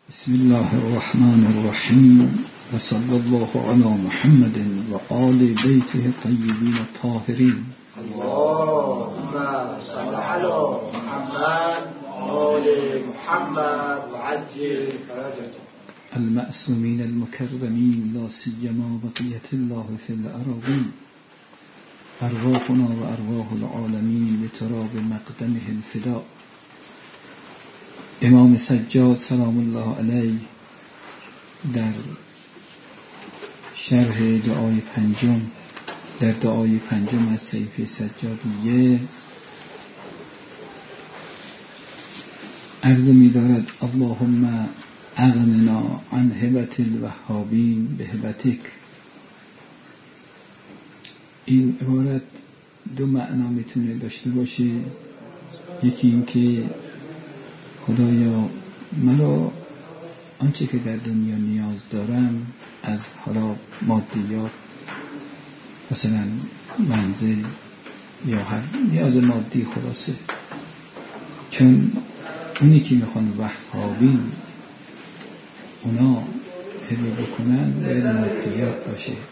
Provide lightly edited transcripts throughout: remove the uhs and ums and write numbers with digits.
بسم الله الرحمن الرحیم و صلی الله علی محمد و آل بیته الطیبین الطاهرین. اللهم صل علی محمد و آل محمد و عجل فرجهم. المعصومین المکرمین لا سیما بقیة الله فی الأراضین. ارواحنا و ارواح العالمین لتراب مقدمه الفداء. امام سجاد سلام الله علیه در شرح دعای پنجم، در دعای پنجم از صحیفه سجادیه عرض می دارد: اللهم اغننا عن هبة الوهابین به هبتک. این عبارت دو معنا میتونه داشته باشه. یکی این که خدایا مرا آنچه که در دنیا نیاز دارم از حالا مادیات، مثلا منزل یا هر نیاز مادی، خلاصه چون اونی که میخوان وهابین اونا هبه بکنن باید مادیات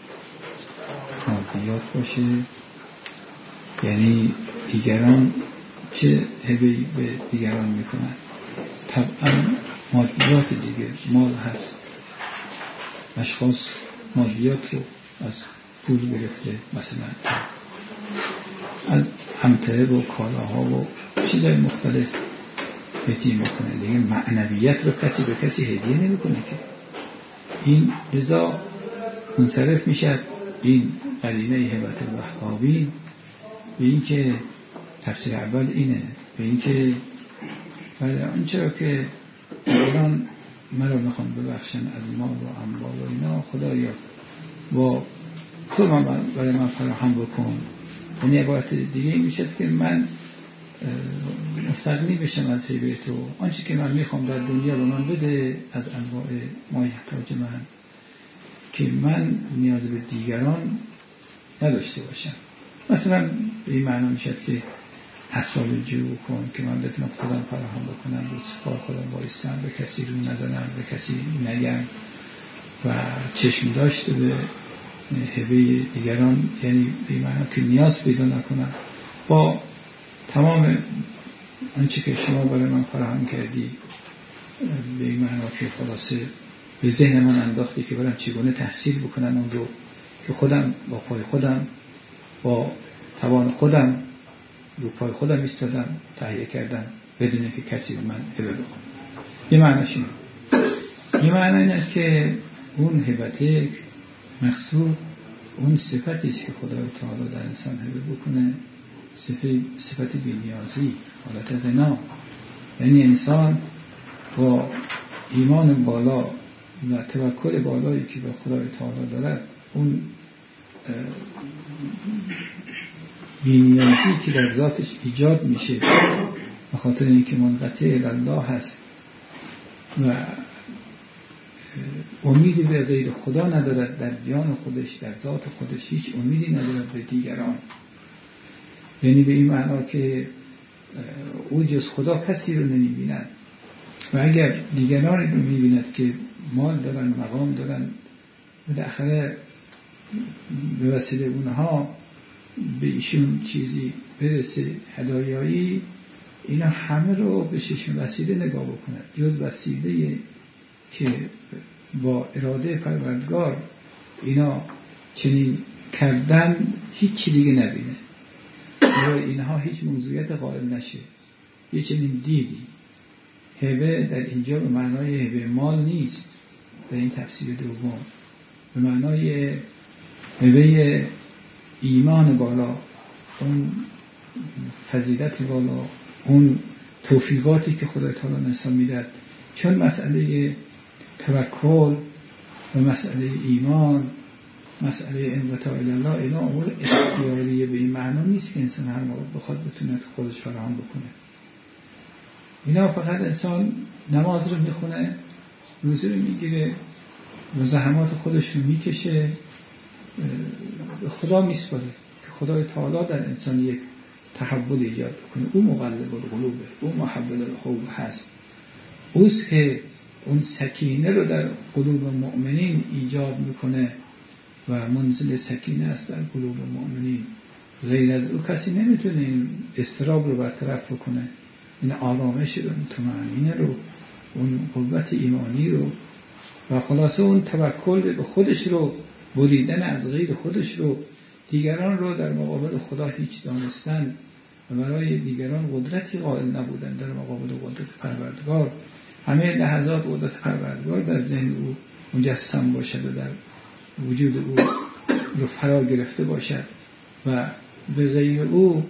باشه. یعنی دیگران چه هبه به دیگران میکنن؟ طبعا مادیات دیگه، مال هست، اشخاص مادیات رو از پول گرفته، مثلا از امتعه و کالاها و چیزهای مختلف هدیه میکنه دیگه. معنویت رو کسی به کسی هدیه نمیکنه که. این لذا منصرف میشه این قرینه هبت الوهابین به این که تفسیر اول اینه، به این که بله آنچه را که الان مرا میخوان ببخشن از مال و اموال و اینا، خدایا با تو برای من فراهم بکن. یعنی عبارت دیگه این میشه که من مستغنی بشم از هیبه تو، آنچه که من میخوام در دنیا به من بده از انواع مایحتاج من، که من نیاز به دیگران نداشته باشم. مثلا به این معنی میشه که اسباب جو کن که من بتونم خودم فراهم بکنم، رو سپار خودم بایستم، به کسی رو نزنم، به کسی نگم و چشم داشته به هبه دیگران، یعنی به معنی که نیاز پیدا نکنم با تمام آنچه که شما برای من فراهم کردی. به این معنی که خلاصه به ذهن من انداختی که برم چگونه تحصیل بکنم اون رو که خودم با پای خودم با توان خودم رو پای خودم ایستادم، تهیه کردم بدون که کسی به من هبه بکنه. یه معنیش اینه. یه معنی این است که اون هبته مقصود اون صفتی است که خدای تعالی در انسان هبه بکنه، صفت بی‌نیازی، حالت غنا. یعنی انسان با ایمان بالا و توکل بالایی که به خدای تعالی دارد، اون بی‌نیازی که در ذاتش ایجاد میشه به خاطر اینکه منقطع الله هست و امیدی به غیر خدا ندارد، در جان خودش، در ذات خودش هیچ امیدی ندارد به دیگران. یعنی به این معنا که او جز خدا کسی رو نمی‌بیند و اگر دیگرانی رو می‌بیند که مال دارن، مقام دارن، بالاخره به وسیله اونها به ایشون چیزی برسه، هدایایی، اینا همه رو به چشم وسیله نگاه بکنند، جز وسیله که با اراده پروردگار اینا چنین کردن هیچ دیگه نبینه و اینها هیچ موضوعیت قائل نشه. یه چنین دیدی هبه در اینجا به معنای هبه مال نیست، در این تفسیر دوم به معنای هبه ایمان بالا، اون فضیلت بالا، اون توفیقاتی که خدای تعالی انسان میدهد. چون مسئله توکل و مسئله ایمان، مسئله انقطاع الله، اینا امور اختیاریه به این معنا نیست که انسان هر موقع بخواد بتونه خودش فراهم بکنه. اینا فقط انسان نماز رو میخونه، روزه رو میگیره و زحمات خودش رو میکشه، به خدا میسپاره که خدای تعالی در انسان یک تحول ایجاد کنه. او مقلب القلوبه، او محول القلوب هست، اوست که اون سکینه رو در قلوب مؤمنین ایجاد میکنه و منزل سکینه است در قلوب مؤمنین. غیر از او کسی نمیتونه این اضطراب رو برطرف بکنه، این آرامش رو، این طمأنینه رو، اون قوت ایمانی رو و خلاصه اون توکل به خودش رو، بریدن از غیر خودش رو، دیگران رو در مقابل خدا هیچ دانستن و برای دیگران قدرتی قائل نبودن در مقابل قدرت پروردگار. همه لحظات قدرت پروردگار در ذهن او مجسم باشد و در وجود او رو فرا گرفته باشد و به غیر او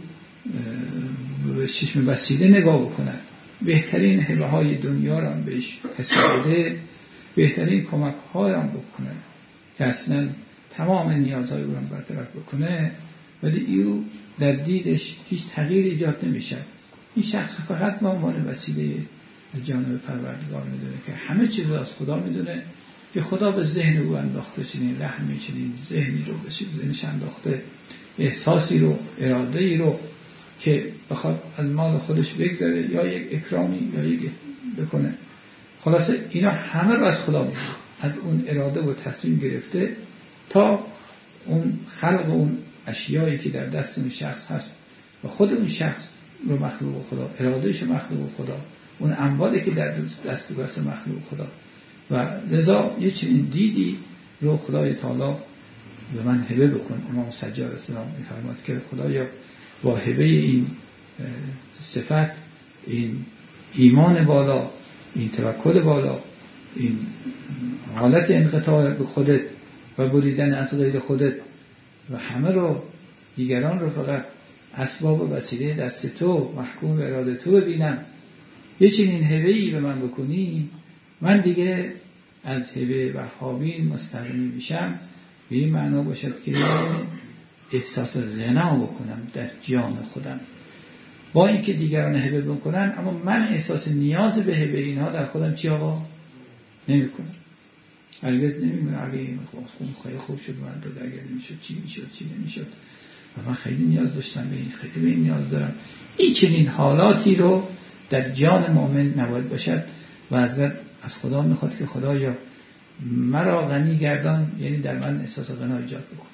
به چشم وسیله نگاه بکنند. بهترین هبه های دنیا را بهش حسابده، بهترین کمک های را بکنه که اصلا تمام نیازهای او را برطرف بکنه، ولی او در دیدش هیچ تغییر ایجاد نمیشه. این شخص فقط به عنوان وسیله جانب پروردگار میدونه که همه چیز رو از خدا میدونه، که خدا به ذهن او انداخته چنین رحمی، چنین ذهنی رو به ذهنش انداخته، احساسی رو، اراده‌ای رو که بخواد از مال خودش بگذره یا یک اکرامی یا یک بکنه. خلاصه اینا همه رو از خدا میدونه، از اون اراده و تصمیم گرفته تا اون خلق اون اشیایی که در دست اون شخص هست و خود اون شخص رو مخلوق خدا، ارادهش مخلوق خدا، اون اموالی که در دست مخلوق خدا. و لذا یه چنین دیدی رو خدای تعالی به من هبه بکن. امام سجاد السلام می‌فرماد که خدایا با هبه این صفت، این ایمان بالا، این توکل بالا، این حالت انقطاع به خودت و بریدن از غیر خودت و همه رو دیگران رو فقط اسباب و وسیله دست تو، محکوم به اراده تو ببینم، یه چنین هبه‌ای به من بکنی، من دیگه از هبه وهابی مستغنی میشم. به این معنا باشد که احساس غنا بکنم در جان خودم، با اینکه دیگران هبه بکنن، اما من احساس نیاز به هبه اینها در خودم چی آقا نمی‌کنم. البته نمی‌دونم اگه این خیلی خوب شد من داد، اگر نمی‌شد چی نمی‌شد و من خیلی نیاز داشتم به این، خیلی به این نیاز دارم. این چنین حالاتی رو در جان مؤمن نباید باشد و از خدا میخواد که خدایا مرا غنی گردان، یعنی در من احساس غنا ایجاد بکن.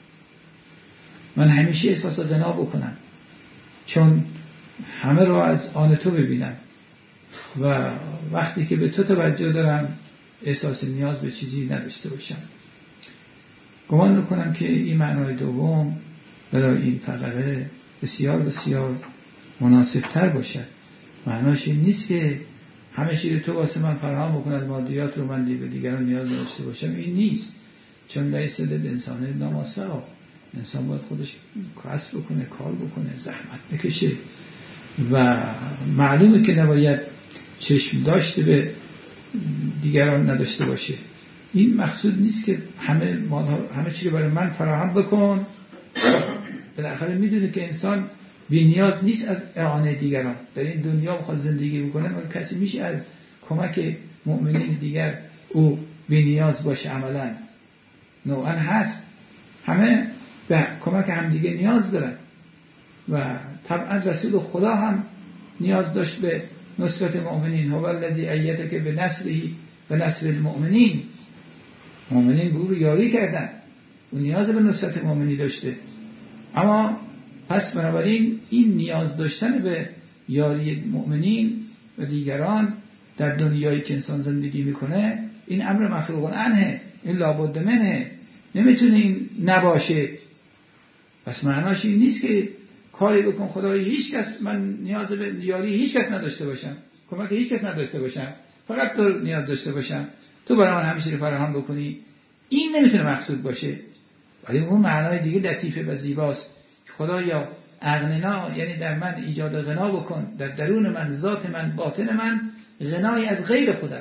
من همیشه احساس غنا بکنم چون همه را از آن تو ببینم و وقتی که به تو توجه دارم احساس نیاز به چیزی نداشته باشم. گمان میکنم که این معنای دوم برای این فقره بسیار بسیار مناسب تر باشد. معناش این نیست که همه چیز رو تو واسه من فراهم بکند، مادیات رو من به دیگران نیاز داشته باشم. این نیست، چون لیس للانسان الا ما سعی. انسان باید خودش کسب بکنه، کار بکنه، زحمت بکشه و معلومه که نباید چشم داشته به دیگران نداشته باشه. این مقصود نیست که همه چیز رو برای من فراهم بکن. بالاخره میدونه که انسان بی نیاز نیست از اعانه دیگران. در این دنیا بخواد زندگی بکنه، ولی کسی میشه از کمک مؤمنین دیگر او بی نیاز باشه؟ عملا نوعا هست، همه به کمک هم دیگه نیاز دارن و طبعا رسول خدا هم نیاز داشت به نصرت مؤمنین. هو الذی ایدک بنصره و نصر المؤمنین. مؤمنین به او رو یاری کردن، او نیاز به نصرت مؤمنی داشته. اما پس بنابراین این نیاز داشتن به یاری مؤمنین و دیگران در دنیایی که انسان زندگی میکنه، این امر مفروغ عنه، این لابد منه، نمیتونه این نباشه. پس معناش این نیست که کاری بکن خدای هیچ کس، من نیاز به یاری هیچ کس نداشته باشم، کمک هیچ کس نداشته باشم، فقط تو نیاز داشته باشم، تو برای من همیشه فراهم بکنی. این نمیتونه مقصود باشه. ولی اون معنای دیگه لطیفه و زیباست. خدایا اغننا، یعنی در من ایجاد غنا بکن، در درون من، ذات من، باطن من، غنای از غیر خودت،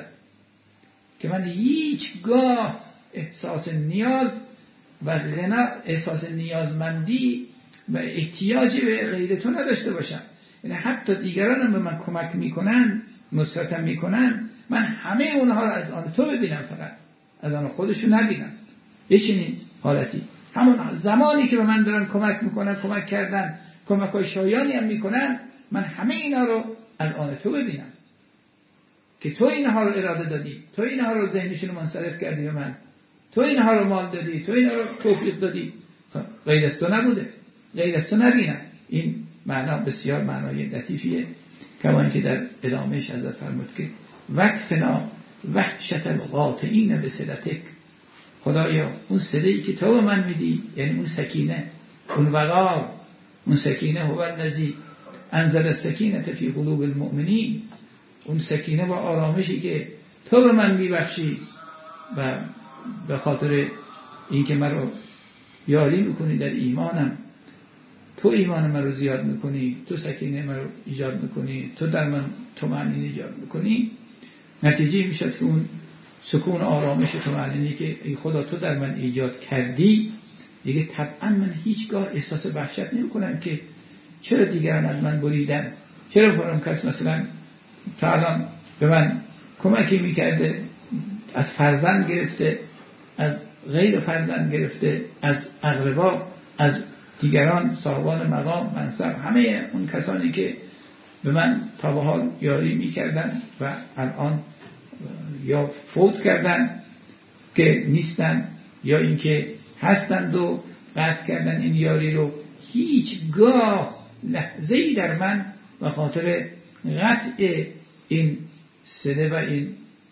که من هیچگاه احساس نیاز و غنا، احساس نیازمندی و احتیاجی به غیر تو نداشته باشم. یعنی حتی دیگران هم به من کمک میکنن، نصرتم میکنن، من همه اونها رو از آن تو ببینم، فقط از آن خودشو نبینم. یه چنین حالتی، همون زمانی که به من دارن کمک میکنن، کمک کردن، کمک های شایانی هم میکنن، من همه اینا رو از آن تو ببینم. که تو اینها رو اراده دادی، تو اینها رو ذهنشون رو منصرف کردی به من، تو اینها رو مال دادی، تو اینها رو توفیق دادی، غیر از تو نبوده، غیر از تو نبینم. این معنا بسیار معنای لطیفیه، کما اینکه در ادامهش حضرت فرمود که وکفنا وحشت القاطعین بصلتک، خدایا اون صدایی که تو به من میدی، یعنی اون سکینه، اون وقار، اون سکینه هو الذی انزل السکینه فی قلوب المؤمنین، اون سکینه و آرامشی که تو به من میبخشی و به خاطر اینکه من رو یاری میکنی در ایمانم، تو ایمان من رو زیاد میکنی، تو سکینه من رو ایجاد میکنی، تو در من طمأنینه ایجاد میکنی، نتیجه میشد که اون سکون آرامش طمأنینه‌ای که ای خدا تو در من ایجاد کردی، دیگه طبعا من هیچگاه احساس وحشت نمیکنم که چرا دیگران از من بریدن، چرا فلان کس مثلا تا الان به من کمکی میکرده، از فرزند گرفته، از غیر فرزند گرفته، از اقربا، از دیگران صاحبان مقام منصب، همه اون کسانی که به من تا به حال یاری میکردن و الان یا فوت کردن که نیستن یا اینکه هستند و قطع کردن این یاری رو، هیچگاه لحظه‌ای در من به خاطر قطع این صله و این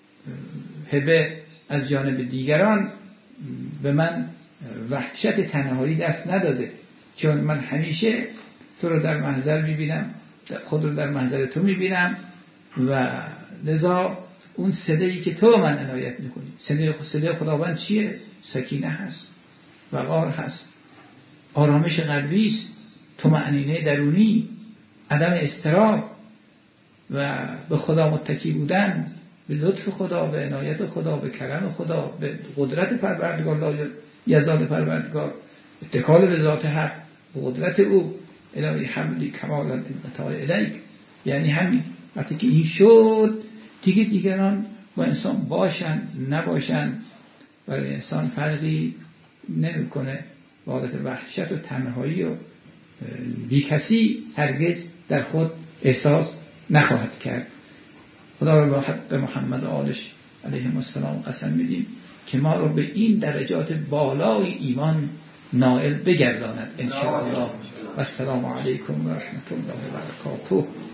هبه از جانب دیگران به من وحشت تنهایی دست نداده، چون من همیشه تو رو در محضر میبینم، خود رو در محضر تو میبینم و لذا اون صدایی که تو من عنایت میکنی، صدای خداوند چیه؟ سکینه هست، وقار هست، آرامش قلبی است، طمأنینه درونی، عدم اضطراب و به خدا متکی بودن، به لطف خدا، به عنایت خدا، به کرم خدا، به قدرت پروردگار لا یزال پروردگار، اتکال به ذات حق، به قدرت او، الهی حملی کمالا انقطاع الیک. یعنی همین وقتی که این شد دیگه دیگران با انسان باشن نباشن برای انسان فرقی نمیکنه، حالت وحشت و تنهایی و بی کسی هرگز در خود احساس نخواهد کرد. خدا رو با حق محمد و آلش علیهم السلام قسم میدیم که ما رو به این درجات بالای ایمان نائل بگرداند ان شاء الله. و السلام علیکم و رحمت الله و برکاته.